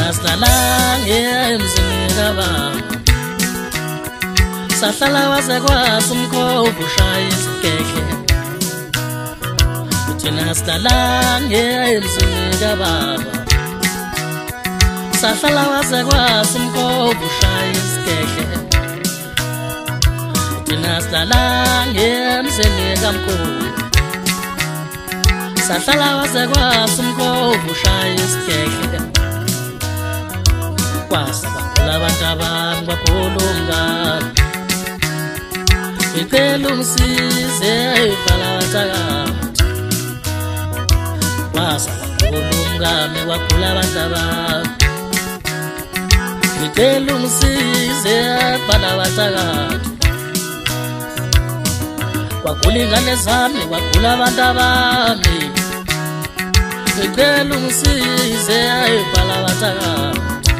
Nasilalang emzini kababa sahlala waze kwasa umkhomba ushaya isigekhe uthi nasilalang emzini kababa sahlala waze kwasa umkhomba ushaya isigekhe uthi nasilalang emzini kamkhulu sahlala waze kwasa umkhomba ushaya isigekhe kwasa abantu abantu bakhulungana ngicela ungisize balawatakathi kwasa bakhulungana kwakhula abantu abantu ngicela ungisize balawatakathi kwakhula ingane zami kwakhula abantu abami ngicela ungisize balawatakathi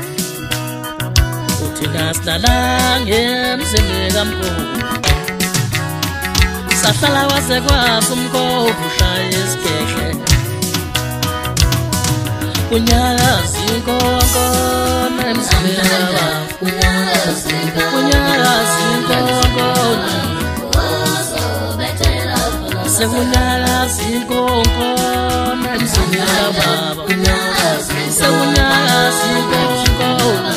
Nasilalang emzini kamkhulu sahlala waze kwasa umkhomba ushaya isigekhe kunyakaza inkonkona emzini kababa kunyakaza inkonkona sekunyakaza inkonkona emzini kababa sekunyakaza inkonkona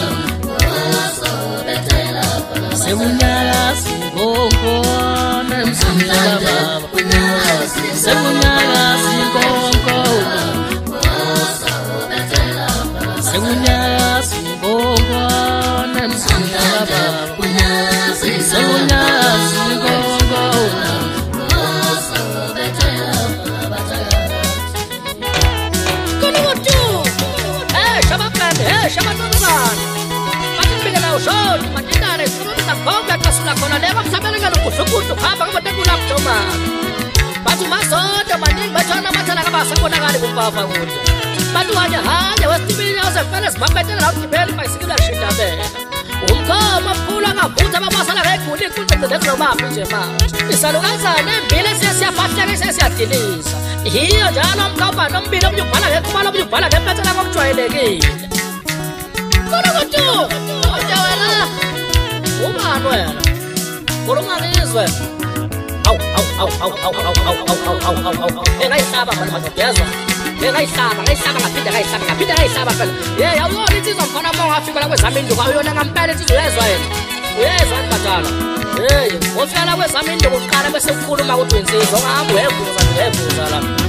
Sebunyakazi inkonkona emzini kababa Sebunyakazi inkonkona Sebunyakazi inkonkona emzini kababa Sebunyakazi inkonkona Kulutu Hey shabatozana Matimbiga na ushoni matindane Konga kasula kona leva msabelenga nukusukutu hapa kama tekula mchoma Batu masoda maningi bachana matana kama sakona gali kumpafa ngutu Batu hanya westibili ose fenes mapetena na utibeli maisikila shita bena Umkoma pula ngafuta mabasala rekuli kunte ndekula mapinje maa Isalugaza nembile siya patia siya tilisa Hiyo jalo mkapa nombile mjupala kumala mjupala kepetena kwa mchwaelegile Kurugutu Ojawela Umano yena Kurunganizwe Ngayihlaba khona mazogezwa ngayihlaba phela awuyona insizwa mkhona uma ungafika la kwezami induku awuyona ngampela insizwa uyezwa yena uyezwa yini batala ufika la kwezami induku uqala bese ukhuluma ukuthi insizwa ungahambi uyevuza la